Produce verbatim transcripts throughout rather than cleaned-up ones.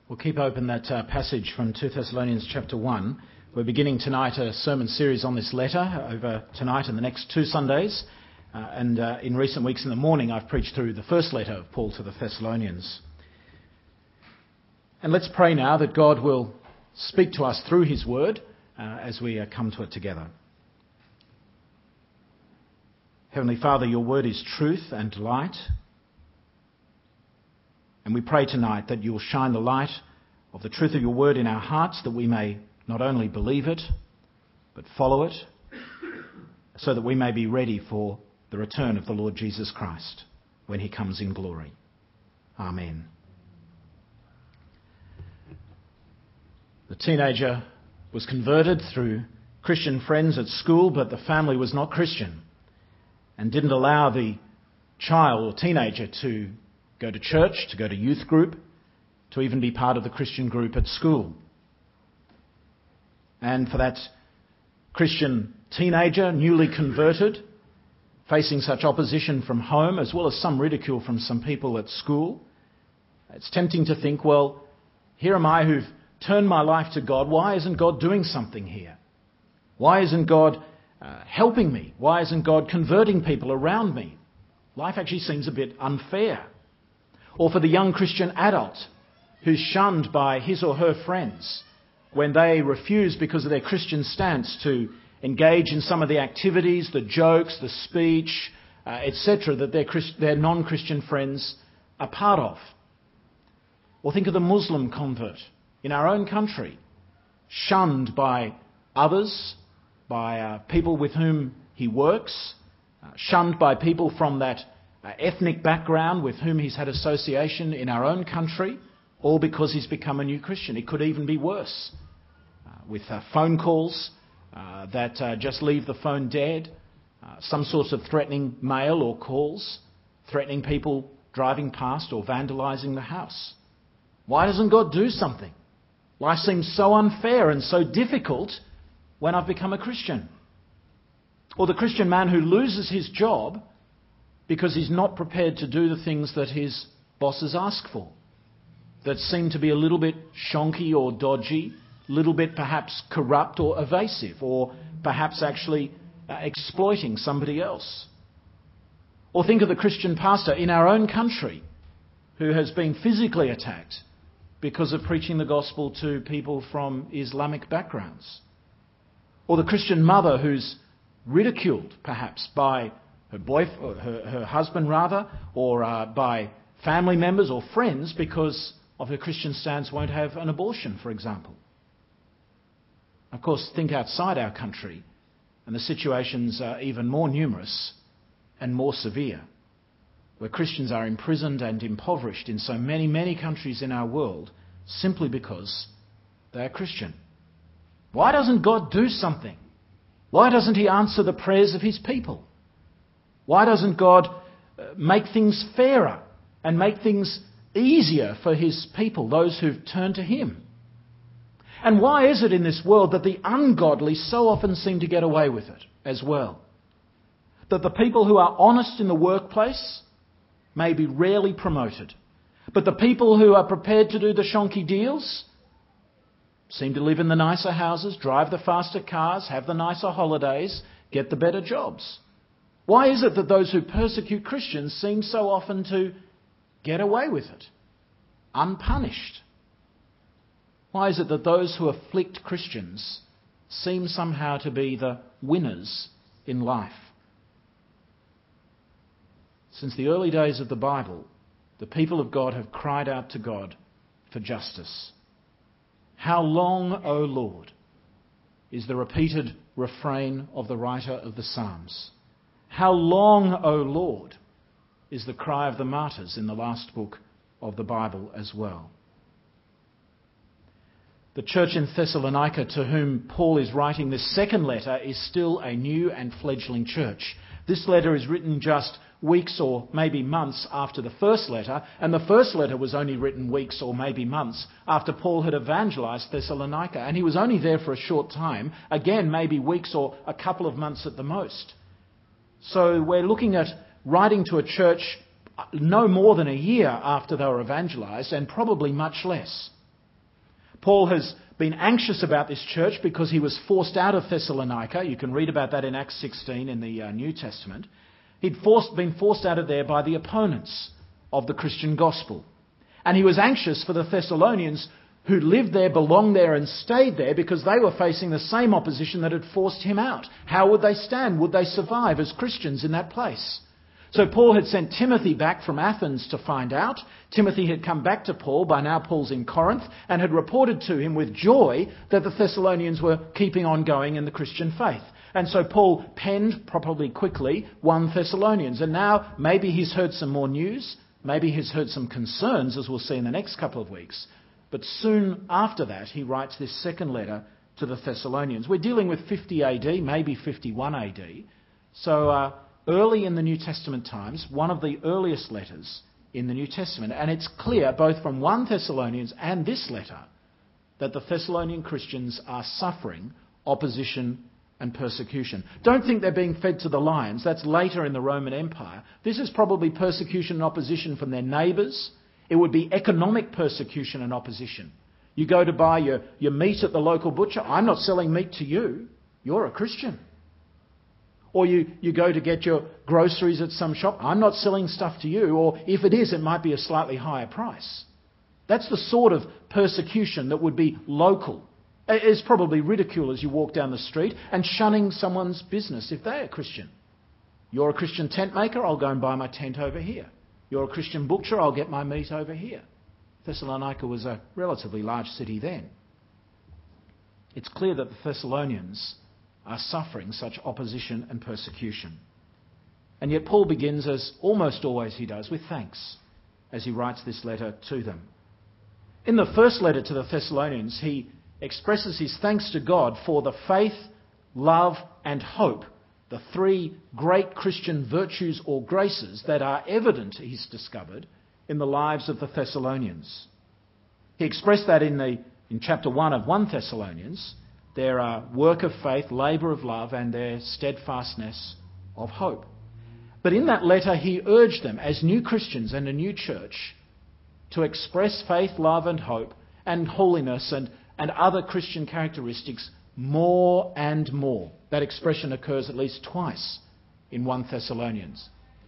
We'll keep open that uh, passage from Second Thessalonians chapter one. We're beginning tonight a sermon series on this letter over tonight and the next two Sundays. Uh, and uh, in recent weeks in the morning, I've preached through the first letter of Paul to the Thessalonians. And let's pray now that God will speak to us through his word uh, as we uh, come to it together. Heavenly Father, your word is truth and light. And we pray tonight that you will shine the light of the truth of your word in our hearts, that we may not only believe it, but follow it, so that we may be ready for the return of the Lord Jesus Christ when he comes in glory. Amen. The teenager was converted through Christian friends at school, but the family was not Christian and didn't allow the child or teenager to go to church, to go to youth group, to even be part of the Christian group at school. And for that Christian teenager, newly converted, facing such opposition from home as well as some ridicule from some people at school, it's tempting to think, well, here am I who've turned my life to God. Why isn't God doing something here? Why isn't God uh, helping me? Why isn't God converting people around me? Life actually seems a bit unfair. Or for the young Christian adult who's shunned by his or her friends when they refuse, because of their Christian stance, to engage in some of the activities, the jokes, the speech, uh, et cetera that their, Christ- their non-Christian friends are part of. Or think of the Muslim convert in our own country, shunned by others, by uh, people with whom he works, uh, shunned by people from that uh, ethnic background with whom he's had association in our own country, all because he's become a new Christian. It could even be worse, uh, with uh, phone calls uh, that uh, just leave the phone dead, uh, some sorts of threatening mail or calls, threatening people driving past or vandalising the house. Why doesn't God do something? Life seems so unfair and so difficult when I've become a Christian. Or the Christian man who loses his job because he's not prepared to do the things that his bosses ask for, that seem to be a little bit shonky or dodgy, a little bit perhaps corrupt or evasive, or perhaps actually uh, exploiting somebody else. Or think of the Christian pastor in our own country who has been physically attacked because of preaching the gospel to people from Islamic backgrounds. Or the Christian mother who's ridiculed perhaps by her boyfriend, or her, her husband rather, or uh, by family members or friends because of her Christian stance, won't have an abortion, for example. Of course, think outside our country, and the situations are even more numerous and more severe, where Christians are imprisoned and impoverished in so many, many countries in our world simply because they are Christian. Why doesn't God do something? Why doesn't he answer the prayers of his people? Why doesn't God make things fairer and make things easier for his people, those who've turned to him? And why is it in this world that the ungodly so often seem to get away with it as well? That the people who are honest in the workplace may be rarely promoted, but the people who are prepared to do the shonky deals seem to live in the nicer houses, drive the faster cars, have the nicer holidays, get the better jobs. Why is it that those who persecute Christians seem so often to get away with it, unpunished? Why is it that those who afflict Christians seem somehow to be the winners in life? Since the early days of the Bible, the people of God have cried out to God for justice. How long, O Lord, is the repeated refrain of the writer of the Psalms. How long, O Lord, is the cry of the martyrs in the last book of the Bible as well. The church in Thessalonica, to whom Paul is writing this second letter, is still a new and fledgling church. This letter is written just weeks or maybe months after the first letter, and the first letter was only written weeks or maybe months after Paul had evangelized Thessalonica, and he was only there for a short time, again maybe weeks or a couple of months at the most. So we're looking at writing to a church no more than a year after they were evangelized, and probably much less. Paul has been anxious about this church because he was forced out of Thessalonica. You can read about that in Acts sixteen in the uh, New Testament. He'd forced, been forced out of there by the opponents of the Christian gospel. And he was anxious for the Thessalonians who lived there, belonged there and stayed there because they were facing the same opposition that had forced him out. How would they stand? Would they survive as Christians in that place? So Paul had sent Timothy back from Athens to find out. Timothy had come back to Paul, by now Paul's in Corinth, and had reported to him with joy that the Thessalonians were keeping on going in the Christian faith. And so Paul penned, probably quickly, First Thessalonians. And now maybe he's heard some more news, maybe he's heard some concerns, as we'll see in the next couple of weeks. But soon after that, he writes this second letter to the Thessalonians. We're dealing with fifty A D, maybe fifty-one A D. So uh, early in the New Testament times, one of the earliest letters in the New Testament. And it's clear, both from First Thessalonians and this letter, that the Thessalonian Christians are suffering opposition and persecution. Don't think they're being fed to the lions. That's later in the Roman Empire. This is probably persecution and opposition from their neighbours. It would be economic persecution and opposition. You go to buy your, your meat at the local butcher. I'm not selling meat to you. You're a Christian. Or you, you go to get your groceries at some shop. I'm not selling stuff to you. Or if it is, it might be a slightly higher price. That's the sort of persecution that would be local. It's probably ridicule as you walk down the street and shunning someone's business if they're a Christian. You're a Christian tent maker, I'll go and buy my tent over here. You're a Christian butcher, I'll get my meat over here. Thessalonica was a relatively large city then. It's clear that the Thessalonians are suffering such opposition and persecution. And yet Paul begins, as almost always he does, with thanks as he writes this letter to them. In the first letter to the Thessalonians, he expresses his thanks to God for the faith, love and hope, the three great Christian virtues or graces that are evident, he's discovered, in the lives of the Thessalonians. He expressed that in, the, in chapter one of First Thessalonians, their uh, work of faith, labour of love and their steadfastness of hope. But in that letter he urged them as new Christians and a new church to express faith, love and hope and holiness and, and other Christian characteristics more and more. That expression occurs at least twice in First Thessalonians.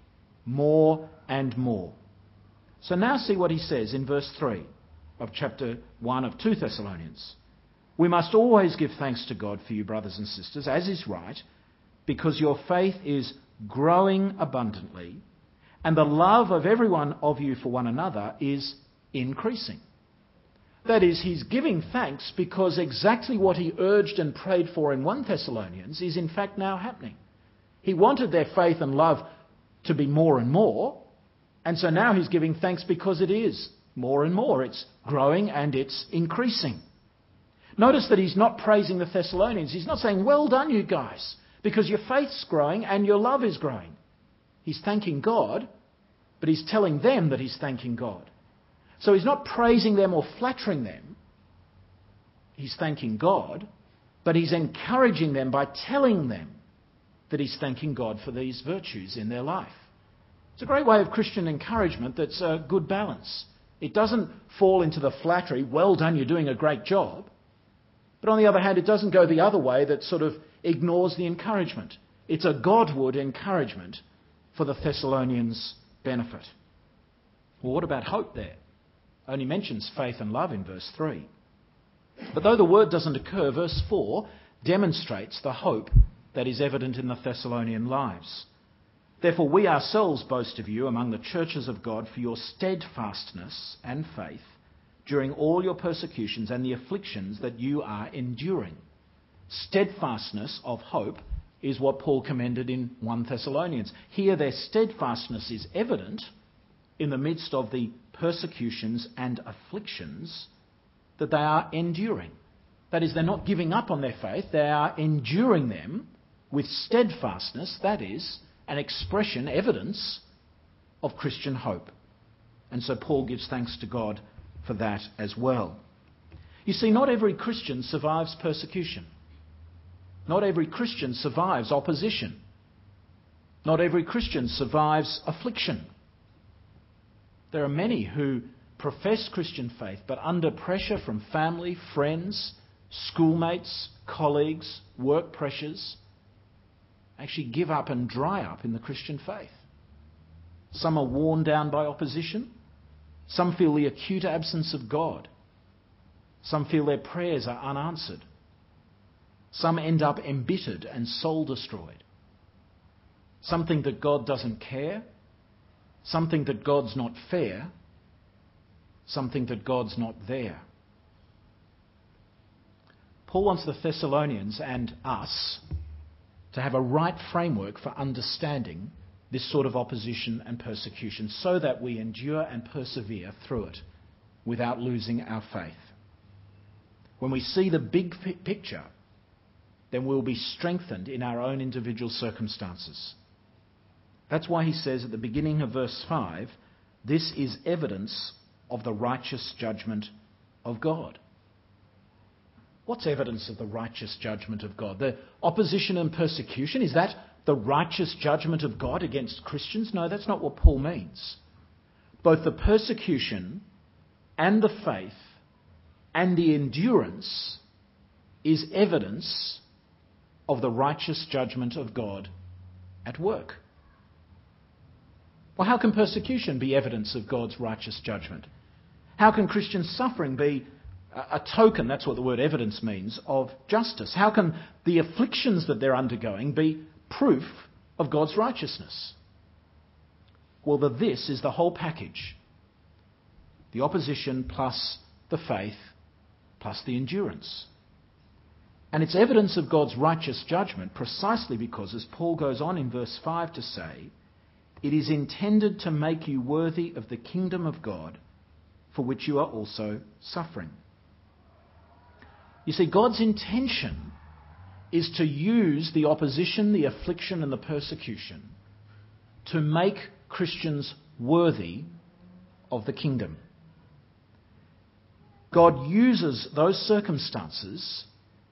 More and more. So now see what he says in verse three of chapter one of Second Thessalonians. We must always give thanks to God for you, brothers and sisters, as is right, because your faith is growing abundantly, and the love of every one of you for one another is increasing. That is, he's giving thanks because exactly what he urged and prayed for in First Thessalonians is in fact now happening. He wanted their faith and love to be more and more, and so now he's giving thanks because it is more and more. It's growing and it's increasing. Notice that he's not praising the Thessalonians. He's not saying, well done you guys, because your faith's growing and your love is growing. He's thanking God, but he's telling them that he's thanking God. So he's not praising them or flattering them. He's thanking God, but he's encouraging them by telling them that he's thanking God for these virtues in their life. It's a great way of Christian encouragement that's a good balance. It doesn't fall into the flattery, well done, you're doing a great job. But on the other hand, it doesn't go the other way that sort of ignores the encouragement. It's a Godward encouragement for the Thessalonians' benefit. Well, what about hope there? Only mentions faith and love in verse three. But though the word doesn't occur, verse four demonstrates the hope that is evident in the Thessalonian lives. Therefore we ourselves boast of you among the churches of God for your steadfastness and faith during all your persecutions and the afflictions that you are enduring. Steadfastness of hope is what Paul commended in First Thessalonians. Here their steadfastness is evident in the midst of the persecutions and afflictions that they are enduring. That is, they're not giving up on their faith, they are enduring them with steadfastness, that is, an expression, evidence of Christian hope. And so Paul gives thanks to God for that as well. You see, not every Christian survives persecution. Not every Christian survives opposition. Not every Christian survives affliction. There are many who profess Christian faith, but under pressure from family, friends, schoolmates, colleagues, work pressures, actually give up and dry up in the Christian faith. Some are worn down by opposition. Some feel the acute absence of God. Some feel their prayers are unanswered. Some end up embittered and soul-destroyed. Some think that God doesn't care. Some think that God's not fair. Some think that God's not there. Paul wants the Thessalonians and us to have a right framework for understanding this sort of opposition and persecution so that we endure and persevere through it without losing our faith. When we see the big picture, then we'll be strengthened in our own individual circumstances. That's why he says at the beginning of verse five, this is evidence of the righteous judgment of God. What's evidence of the righteous judgment of God? The opposition and persecution, is that the righteous judgment of God against Christians? No, that's not what Paul means. Both the persecution and the faith and the endurance is evidence of the righteous judgment of God at work. Well, how can persecution be evidence of God's righteous judgment? How can Christian suffering be a token, that's what the word evidence means, of justice? How can the afflictions that they're undergoing be proof of God's righteousness? Well, the this is the whole package. The opposition plus the faith plus the endurance. And it's evidence of God's righteous judgment precisely because, as Paul goes on in verse five to say, it is intended to make you worthy of the kingdom of God, for which you are also suffering. You see, God's intention is to use the opposition, the affliction and the persecution to make Christians worthy of the kingdom. God uses those circumstances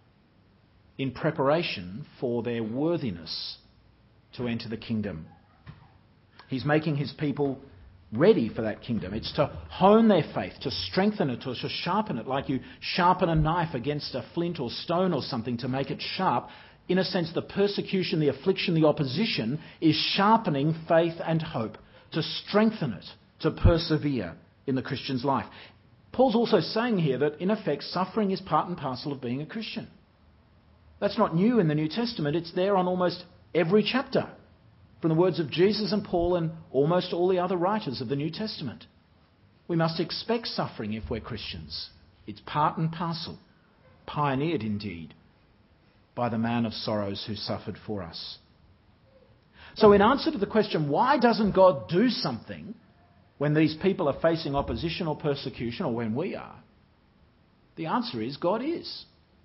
in preparation for their worthiness to enter the kingdom. He's making his people ready for that kingdom. It's to hone their faith, to strengthen it, to, to sharpen it, like you sharpen a knife against a flint or stone or something to make it sharp. In a sense, the persecution, the affliction, the opposition is sharpening faith and hope, to strengthen it, to persevere in the Christian's life. Paul's also saying here that, in effect, suffering is part and parcel of being a Christian. That's not new in the New Testament. It's there on almost every chapter, from the words of Jesus and Paul and almost all the other writers of the New Testament. We must expect suffering if we're Christians. It's part and parcel, pioneered indeed by the man of sorrows who suffered for us. So in answer to the question, why doesn't God do something when these people are facing opposition or persecution, or when we are? The answer is God is.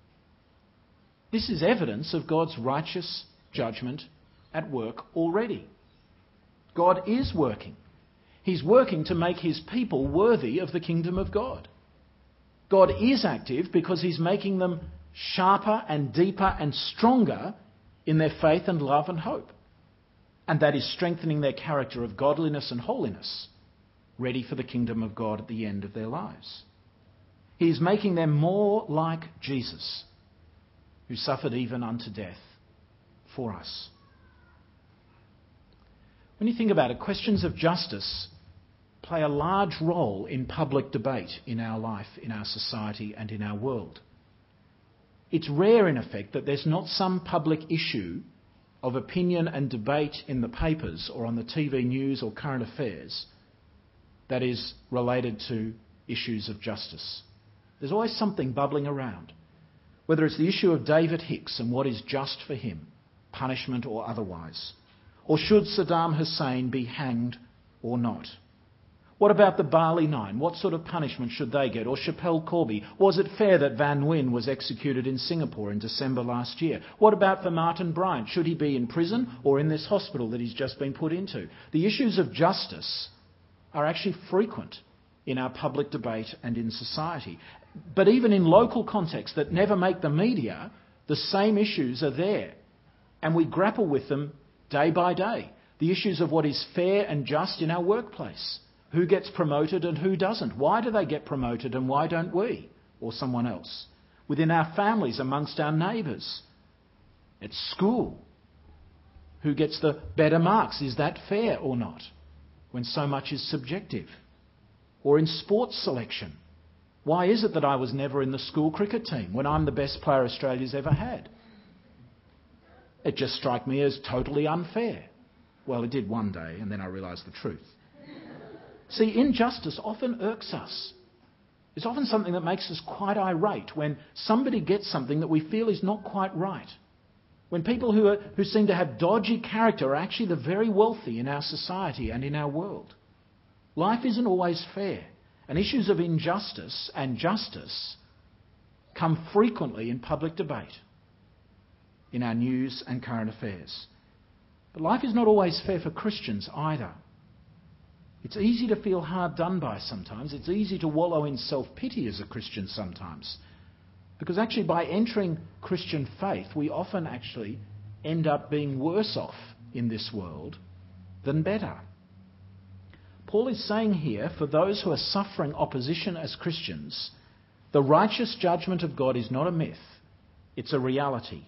This is evidence of God's righteous judgment at work already. God is working. He's working to make his people worthy of the kingdom of God. God is active because he's making them sharper and deeper and stronger in their faith and love and hope. And that is strengthening their character of godliness and holiness, ready for the kingdom of God at the end of their lives. He is making them more like Jesus, who suffered even unto death for us. When you think about it, questions of justice play a large role in public debate in our life, in our society and in our world. It's rare, in effect, that there's not some public issue of opinion and debate in the papers or on the T V news or current affairs that is related to issues of justice. There's always something bubbling around, whether it's the issue of David Hicks and what is just for him, punishment or otherwise. Or should Saddam Hussein be hanged or not? What about the Bali Nine? What sort of punishment should they get? Or Schapelle Corby? Was it fair that Van Nguyen was executed in Singapore in December last year? What about for Martin Bryant? Should he be in prison or in this hospital that he's just been put into? The issues of justice are actually frequent in our public debate and in society. But even in local contexts that never make the media, the same issues are there. And we grapple with them day by day. The issues of what is fair and just in our workplace. Who gets promoted and who doesn't? Why do they get promoted and why don't we or someone else? Within our families, amongst our neighbours, at school. Who gets the better marks? Is that fair or not? When so much is subjective. Or in sports selection. Why is it that I was never in the school cricket team when I'm the best player Australia's ever had? It just struck me as totally unfair. Well, it did one day, and then I realised the truth. See, injustice often irks us. It's often something that makes us quite irate when somebody gets something that we feel is not quite right. When people who, are, who seem to have dodgy character are actually the very wealthy in our society and in our world. Life isn't always fair, and issues of injustice and justice come frequently in public debate, in our news and current affairs. But life is not always fair for Christians either. It's easy to feel hard done by sometimes. It's easy to wallow in self-pity as a Christian sometimes. Because actually by entering Christian faith, we often actually end up being worse off in this world than better. Paul is saying here, for those who are suffering opposition as Christians, the righteous judgment of God is not a myth, it's a reality.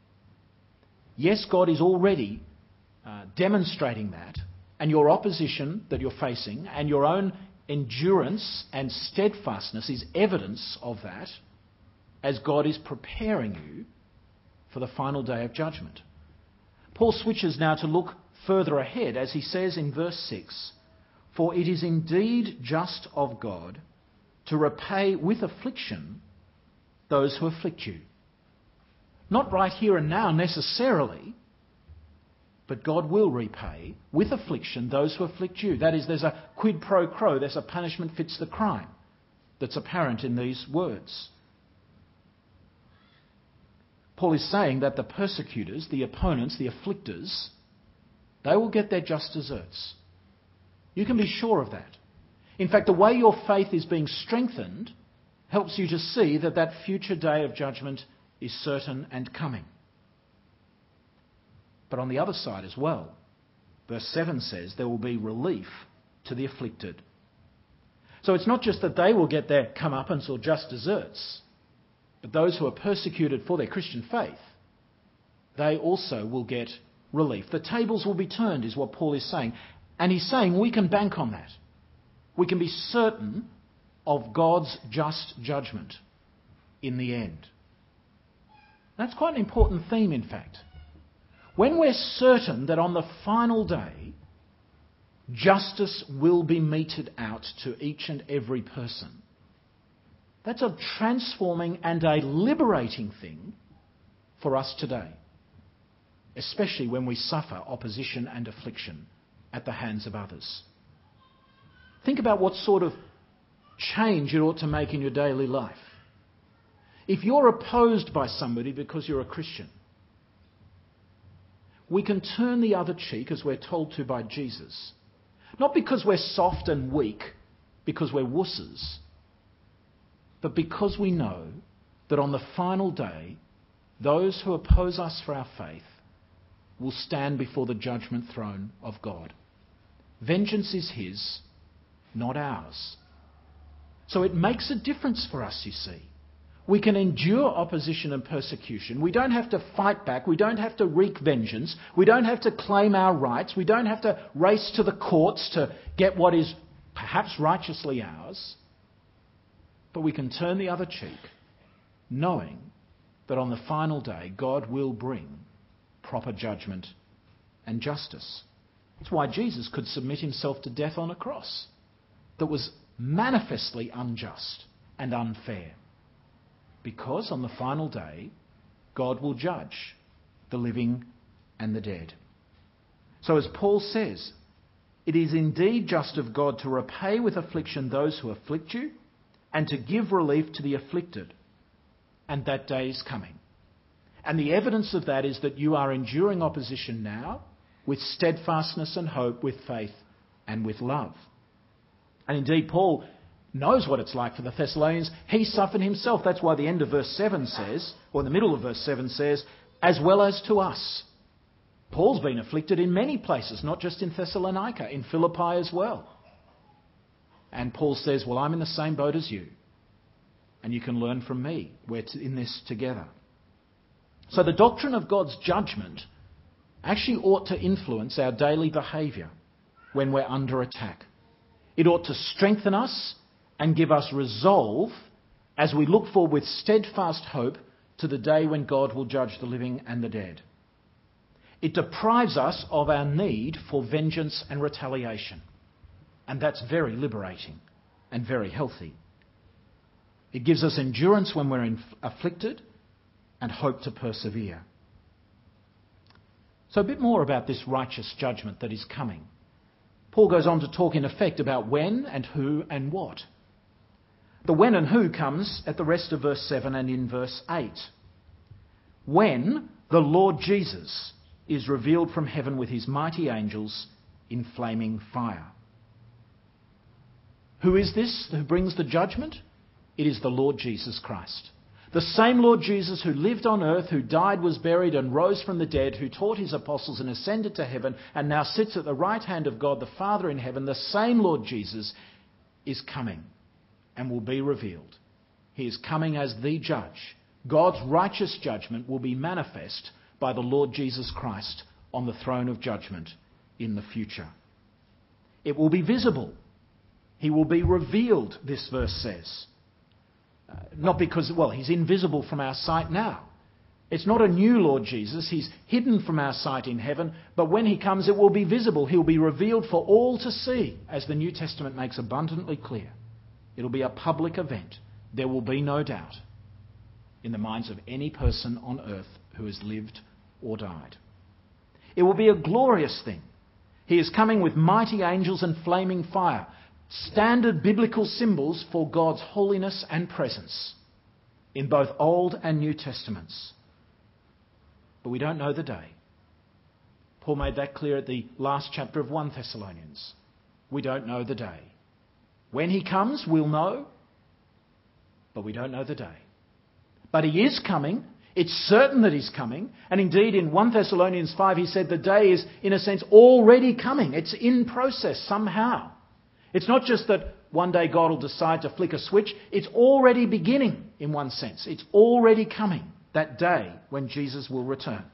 Yes, God is already uh, demonstrating that, and your opposition that you're facing and your own endurance and steadfastness is evidence of that, as God is preparing you for the final day of judgment. Paul switches now to look further ahead as he says in verse six, "For it is indeed just of God to repay with affliction those who afflict you." Not right here and now necessarily, but God will repay with affliction those who afflict you. That is, there's a quid pro quo, there's a punishment fits the crime that's apparent in these words. Paul is saying that the persecutors, the opponents, the afflictors, they will get their just deserts. You can be sure of that. In fact, the way your faith is being strengthened helps you to see that that future day of judgment is certain and coming. But on the other side as well, verse seven says there will be relief to the afflicted. So it's not just that they will get their comeuppance or just deserts, but those who are persecuted for their Christian faith, they also will get relief. The tables will be turned, is what Paul is saying. And he's saying we can bank on that. We can be certain of God's just judgment in the end. That's quite an important theme, in fact. When we're certain that on the final day, justice will be meted out to each and every person, that's a transforming and a liberating thing for us today, especially when we suffer opposition and affliction at the hands of others. Think about what sort of change it ought to make in your daily life. If you're opposed by somebody because you're a Christian, we can turn the other cheek as we're told to by Jesus. Not because we're soft and weak, because we're wusses, but because we know that on the final day, those who oppose us for our faith will stand before the judgment throne of God. Vengeance is His, not ours. So it makes a difference for us, you see. We can endure opposition and persecution. We don't have to fight back. We don't have to wreak vengeance. We don't have to claim our rights. We don't have to race to the courts to get what is perhaps righteously ours. But we can turn the other cheek, knowing that on the final day, God will bring proper judgment and justice. That's why Jesus could submit himself to death on a cross that was manifestly unjust and unfair. Because on the final day, God will judge the living and the dead. So as Paul says, it is indeed just of God to repay with affliction those who afflict you and to give relief to the afflicted. And that day is coming. And the evidence of that is that you are enduring opposition now with steadfastness and hope, with faith and with love. And indeed, Paul knows what it's like for the Thessalonians. He suffered himself. That's why the end of verse seven says, or the middle of verse seven says, as well as to us. Paul's been afflicted in many places, not just in Thessalonica, in Philippi as well. And Paul says, well, I'm in the same boat as you. And you can learn from me. We're in this together. So the doctrine of God's judgment actually ought to influence our daily behaviour when we're under attack. It ought to strengthen us and give us resolve as we look forward with steadfast hope to the day when God will judge the living and the dead. It deprives us of our need for vengeance and retaliation. And that's very liberating and very healthy. It gives us endurance when we're inf- afflicted and hope to persevere. So a bit more about this righteous judgment that is coming. Paul goes on to talk in effect about when and who and what. The when and who comes at the rest of verse seven and in verse eight. When the Lord Jesus is revealed from heaven with his mighty angels in flaming fire. Who is this who brings the judgment? It is the Lord Jesus Christ. The same Lord Jesus who lived on earth, who died, was buried and rose from the dead, who taught his apostles and ascended to heaven and now sits at the right hand of God the Father in heaven, the same Lord Jesus is coming and will be revealed. He is coming as the judge. God's righteous judgment will be manifest by the Lord Jesus Christ on the throne of judgment in the future. It will be visible. He will be revealed, this verse says. Uh, not because, well, he's invisible from our sight now. It's not a new Lord Jesus. He's hidden from our sight in heaven. But when he comes, it will be visible. He'll be revealed for all to see, as the New Testament makes abundantly clear. It'll be a public event. There will be no doubt in the minds of any person on earth who has lived or died. It will be a glorious thing. He is coming with mighty angels and flaming fire. Standard biblical symbols for God's holiness and presence in both Old and New Testaments. But we don't know the day. Paul made that clear at the last chapter of First Thessalonians. We don't know the day. When he comes, we'll know, but we don't know the day. But he is coming. It's certain that he's coming. And indeed, in First Thessalonians five, he said the day is, in a sense, already coming. It's in process somehow. It's not just that one day God will decide to flick a switch. It's already beginning in one sense. It's already coming, that day when Jesus will return.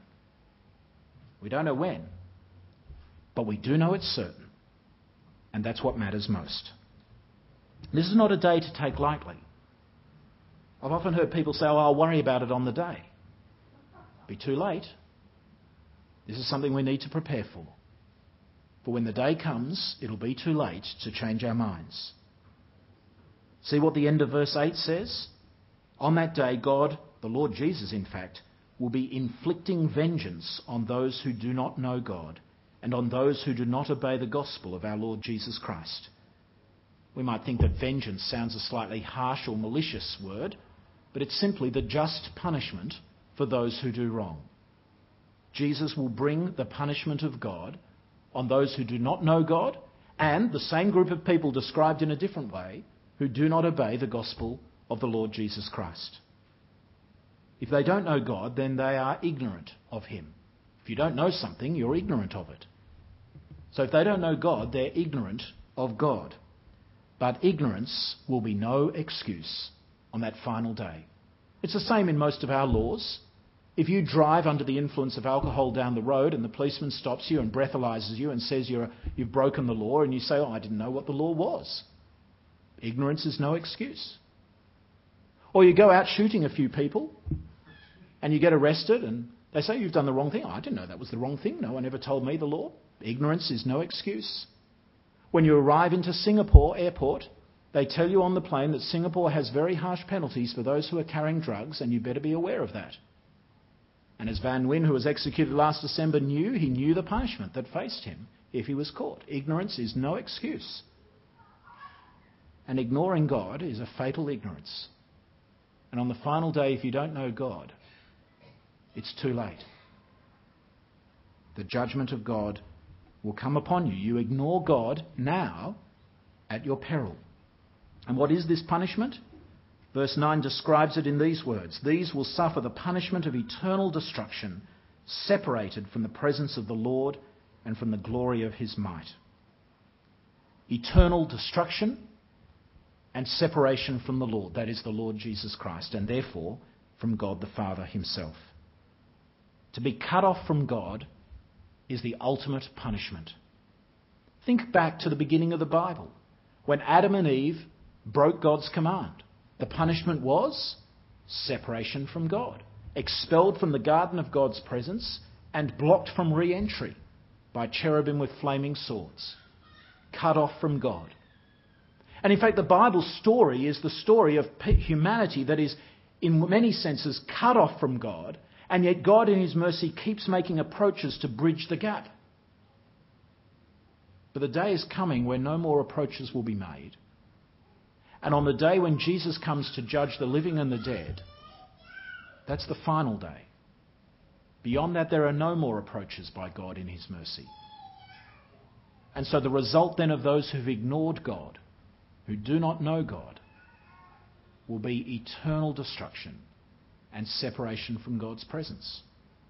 We don't know when, but we do know it's certain. And that's what matters most. This is not a day to take lightly. I've often heard people say, oh, I'll worry about it on the day. Be too late. This is something we need to prepare for. For when the day comes, it'll be too late to change our minds. See what the end of verse eight says? On that day, God, the Lord Jesus, in fact, will be inflicting vengeance on those who do not know God and on those who do not obey the gospel of our Lord Jesus Christ. We might think that vengeance sounds a slightly harsh or malicious word, but it's simply the just punishment for those who do wrong. Jesus will bring the punishment of God on those who do not know God and the same group of people described in a different way who do not obey the gospel of the Lord Jesus Christ. If they don't know God, then they are ignorant of him. If you don't know something, you're ignorant of it. So if they don't know God, they're ignorant of God. But ignorance will be no excuse on that final day. It's the same in most of our laws. If you drive under the influence of alcohol down the road and the policeman stops you and breathalyses you and says you're, you've broken the law and you say, oh, I didn't know what the law was. Ignorance is no excuse. Or you go out shooting a few people and you get arrested and they say you've done the wrong thing. Oh, I didn't know that was the wrong thing. No one ever told me the law. Ignorance is no excuse. When you arrive into Singapore airport, they tell you on the plane that Singapore has very harsh penalties for those who are carrying drugs, and you better be aware of that. And as Van Nguyen, who was executed last December, knew, he knew the punishment that faced him if he was caught. Ignorance is no excuse. And ignoring God is a fatal ignorance. And on the final day, if you don't know God, it's too late. The judgment of God will come upon you. You ignore God now at your peril. And what is this punishment? Verse nine describes it in these words. These will suffer the punishment of eternal destruction, separated from the presence of the Lord and from the glory of his might. Eternal destruction and separation from the Lord, that is the Lord Jesus Christ, and therefore from God the Father himself. To be cut off from God is the ultimate punishment. Think back to the beginning of the Bible, when Adam and Eve broke God's command. The punishment was separation from God, expelled from the garden of God's presence and blocked from re-entry by cherubim with flaming swords, cut off from God. And in fact, the Bible story is the story of humanity that is, in many senses, cut off from God, and yet God in his mercy keeps making approaches to bridge the gap. But the day is coming where no more approaches will be made. And on the day when Jesus comes to judge the living and the dead, that's the final day. Beyond that, there are no more approaches by God in his mercy. And so the result then of those who've ignored God, who do not know God, will be eternal destruction and separation from God's presence.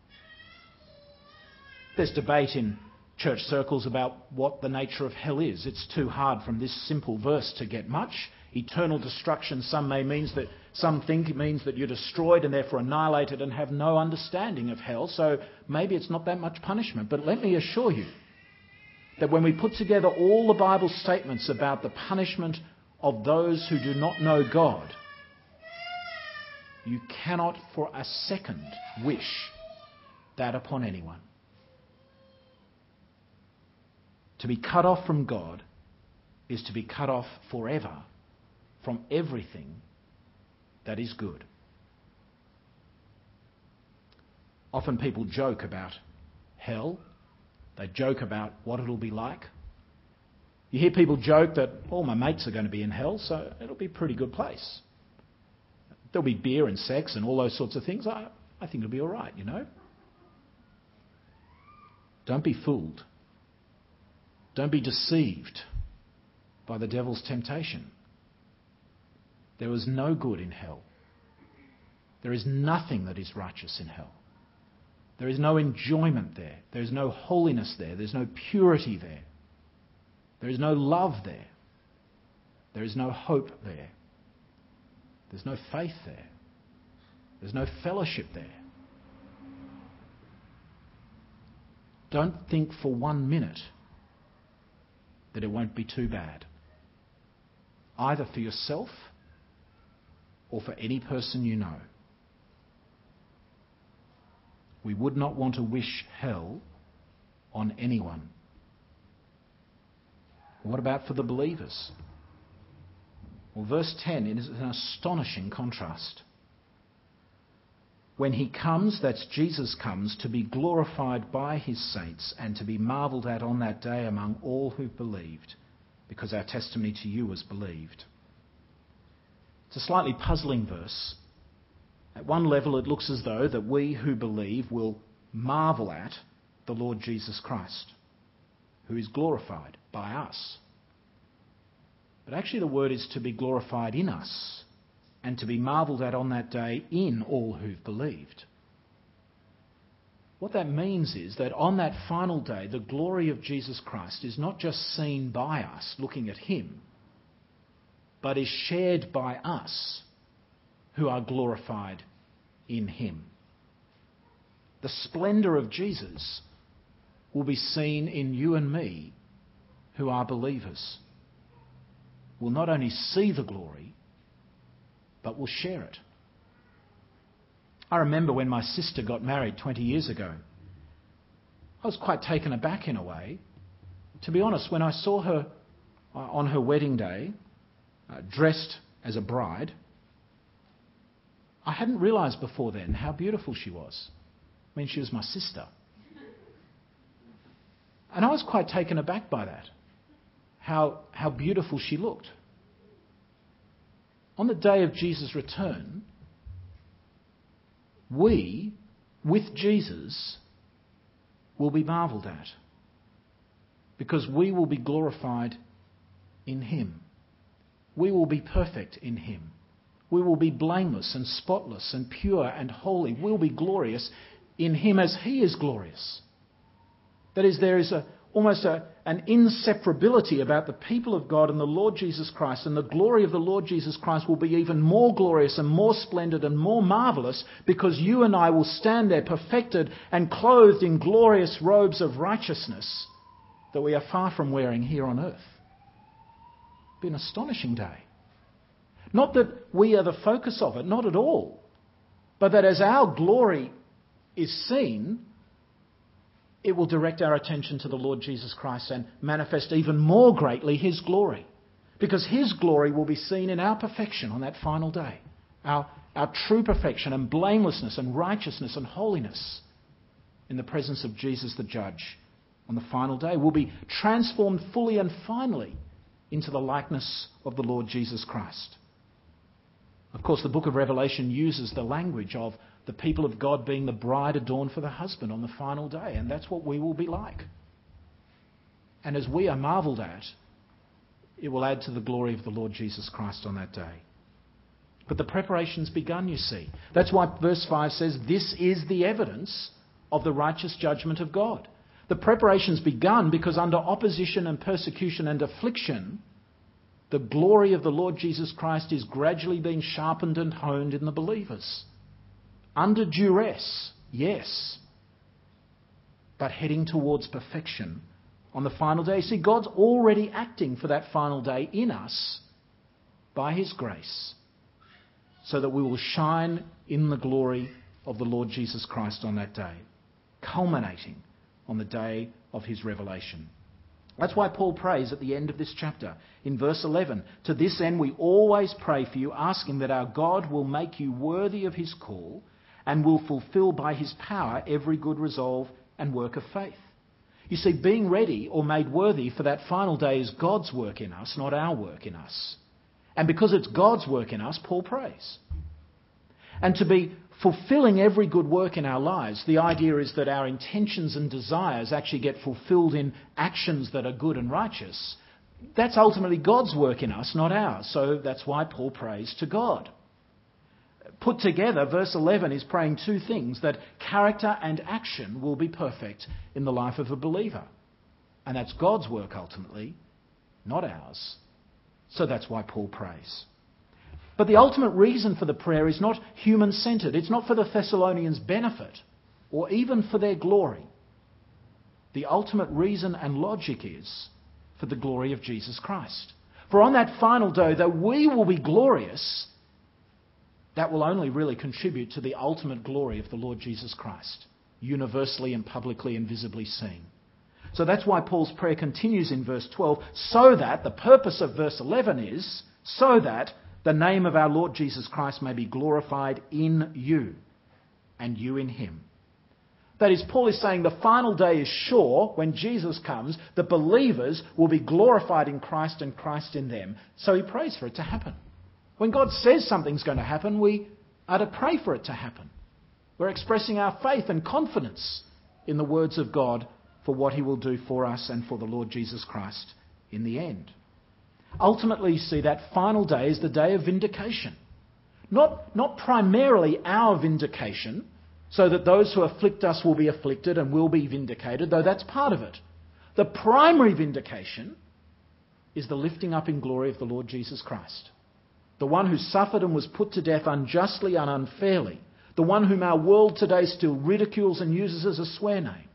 There's debate in church circles about what the nature of hell is. It's too hard from this simple verse to get much. Eternal destruction, some may means that some think it means that you're destroyed and therefore annihilated and have no understanding of hell. So maybe it's not that much punishment. But let me assure you that when we put together all the Bible statements about the punishment of those who do not know God, you cannot for a second wish that upon anyone. To be cut off from God is to be cut off forever from everything that is good. Often people joke about hell. They joke about what it'll be like. You hear people joke that all my mates are going to be in hell, so it'll be a pretty good place. There'll be beer and sex and all those sorts of things. I, I think it'll be all right, you know. Don't be fooled. Don't be deceived by the devil's temptation. There is no good in hell. There is nothing that is righteous in hell. There is no enjoyment there. There is no holiness there. There's no purity there. There is no love there. There is no hope there. There's no faith there. There's no fellowship there. Don't think for one minute that it won't be too bad, either for yourself or for any person you know. We would not want to wish hell on anyone. What about for the believers? Well, verse ten is an astonishing contrast. When he comes, that's Jesus comes, to be glorified by his saints and to be marvelled at on that day among all who've believed, because our testimony to you was believed. It's a slightly puzzling verse. At one level, it looks as though that we who believe will marvel at the Lord Jesus Christ, who is glorified by us. But actually the word is to be glorified in us and to be marvelled at on that day in all who've believed. What that means is that on that final day, the glory of Jesus Christ is not just seen by us looking at him, but is shared by us who are glorified in him. The splendour of Jesus will be seen in you and me who are believers. We'll not only see the glory, but we'll share it. I remember when my sister got married twenty years ago. I was quite taken aback in a way. To be honest, when I saw her on her wedding day, uh, dressed as a bride, I hadn't realised before then how beautiful she was. I mean, she was my sister. And I was quite taken aback by that, how, how beautiful she looked. On the day of Jesus' return, we, with Jesus, will be marvelled at, because we will be glorified in him. We will be perfect in him. We will be blameless and spotless and pure and holy. We'll be glorious in him as he is glorious. That is, there is a, almost a, an inseparability about the people of God and the Lord Jesus Christ, and the glory of the Lord Jesus Christ will be even more glorious and more splendid and more marvellous because you and I will stand there perfected and clothed in glorious robes of righteousness that we are far from wearing here on earth. It'll be an astonishing day. Not that we are the focus of it, not at all, but that as our glory is seen, it will direct our attention to the Lord Jesus Christ and manifest even more greatly his glory. Because his glory will be seen in our perfection on that final day. Our, our true perfection and blamelessness and righteousness and holiness in the presence of Jesus the Judge on the final day will be transformed fully and finally into the likeness of the Lord Jesus Christ. Of course, the book of Revelation uses the language of the people of God being the bride adorned for the husband on the final day, and that's what we will be like. And as we are marvelled at, it will add to the glory of the Lord Jesus Christ on that day. But the preparation's begun, you see. That's why verse five says, this is the evidence of the righteous judgment of God. The preparation's begun because under opposition and persecution and affliction, the glory of the Lord Jesus Christ is gradually being sharpened and honed in the believers. Under duress, yes, but heading towards perfection on the final day. See, God's already acting for that final day in us by his grace, so that we will shine in the glory of the Lord Jesus Christ on that day, culminating on the day of his revelation. That's why Paul prays at the end of this chapter in verse eleven, to this end we always pray for you, asking that our God will make you worthy of his call and will fulfill by his power every good resolve and work of faith. You see, being ready or made worthy for that final day is God's work in us, not our work in us. And because it's God's work in us, Paul prays. And to be fulfilling every good work in our lives, the idea is that our intentions and desires actually get fulfilled in actions that are good and righteous. That's ultimately God's work in us, not ours. So that's why Paul prays to God. Put together, verse eleven is praying two things: that character and action will be perfect in the life of a believer. And that's God's work ultimately, not ours. So that's why Paul prays. But the ultimate reason for the prayer is not human-centred. It's not for the Thessalonians' benefit or even for their glory. The ultimate reason and logic is for the glory of Jesus Christ. For on that final day, though we will be glorious, that will only really contribute to the ultimate glory of the Lord Jesus Christ, universally and publicly and visibly seen. So that's why Paul's prayer continues in verse twelve, so that, the purpose of verse eleven is, so that the name of our Lord Jesus Christ may be glorified in you, and you in him. That is, Paul is saying the final day is sure. When Jesus comes, the believers will be glorified in Christ and Christ in them. So he prays for it to happen. When God says something's going to happen, we are to pray for it to happen. We're expressing our faith and confidence in the words of God for what he will do for us and for the Lord Jesus Christ in the end. Ultimately, you see, that final day is the day of vindication. Not, not primarily our vindication, so that those who afflict us will be afflicted and will be vindicated, though that's part of it. The primary vindication is the lifting up in glory of the Lord Jesus Christ. The one who suffered and was put to death unjustly and unfairly. The one whom our world today still ridicules and uses as a swear name.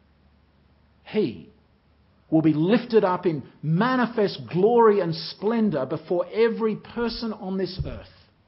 He will be lifted up in manifest glory and splendour before every person on this earth,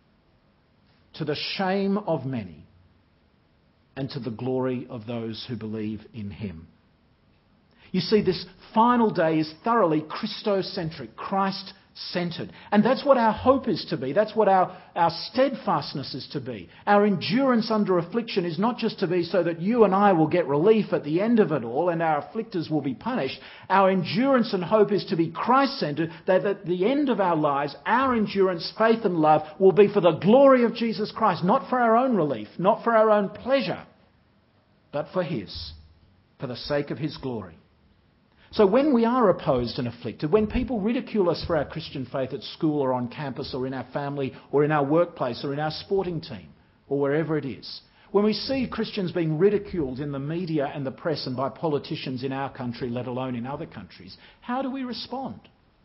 to the shame of many and to the glory of those who believe in him. You see, this final day is thoroughly Christocentric, Christ-centred. And that's what our hope is to be. That's what our, our steadfastness is to be. Our endurance under affliction is not just to be so that you and I will get relief at the end of it all and our afflictors will be punished. Our endurance and hope is to be Christ-centred, that at the end of our lives, our endurance, faith and love will be for the glory of Jesus Christ, not for our own relief, not for our own pleasure, but for his, for the sake of his glory. So when we are opposed and afflicted, when people ridicule us for our Christian faith at school or on campus or in our family or in our workplace or in our sporting team or wherever it is, When we see Christians being ridiculed in the media and the press and by politicians in our country, let alone in other countries, how do we respond?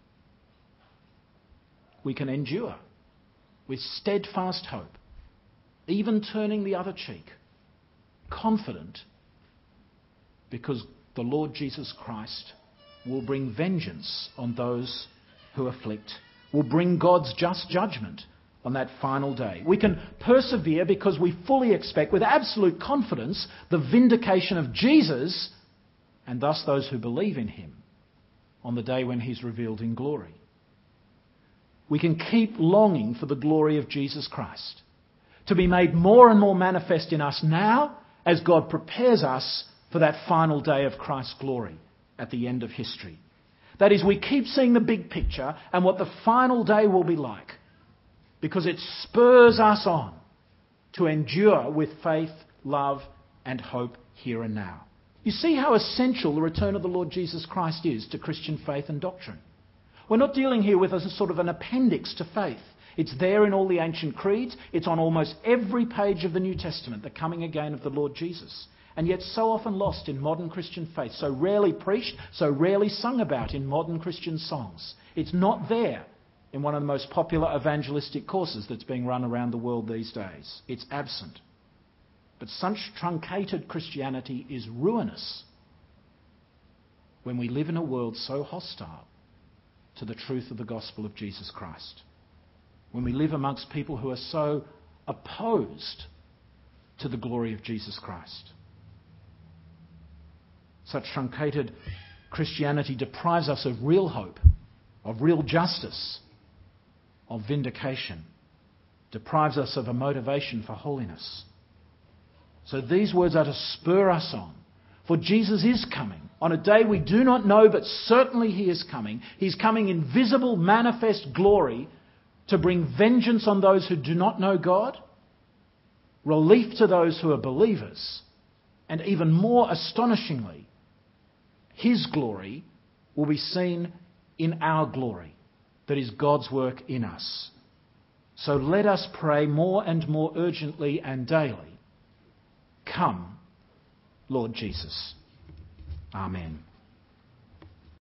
We can endure with steadfast hope, even turning the other cheek, confident, because the Lord Jesus Christ will bring vengeance on those who afflict, will bring God's just judgment on that final day. We can persevere because we fully expect with absolute confidence the vindication of Jesus and thus those who believe in him on the day when he's revealed in glory. We can keep longing for the glory of Jesus Christ to be made more and more manifest in us now as God prepares us for that final day of Christ's glory at the end of history. That is, we keep seeing the big picture and what the final day will be like, because it spurs us on to endure with faith, love, and hope here and now. You see how essential the return of the Lord Jesus Christ is to Christian faith and doctrine. We're not dealing here with as a sort of an appendix to faith. It's there in all the ancient creeds. It's on almost every page of the New Testament, the coming again of the Lord Jesus. And yet so often lost in modern Christian faith, so rarely preached, so rarely sung about in modern Christian songs. It's not there in one of the most popular evangelistic courses that's being run around the world these days. It's absent. But such truncated Christianity is ruinous when we live in a world so hostile to the truth of the gospel of Jesus Christ. When we live amongst people who are so opposed to the glory of Jesus Christ. Such truncated Christianity deprives us of real hope, of real justice, of vindication, deprives us of a motivation for holiness. So these words are to spur us on. For Jesus is coming on a day we do not know, but certainly he is coming. He's coming in visible, manifest glory to bring vengeance on those who do not know God, relief to those who are believers, and even more astonishingly, his glory will be seen in our glory, that is God's work in us. So let us pray more and more urgently and daily, come, Lord Jesus. Amen.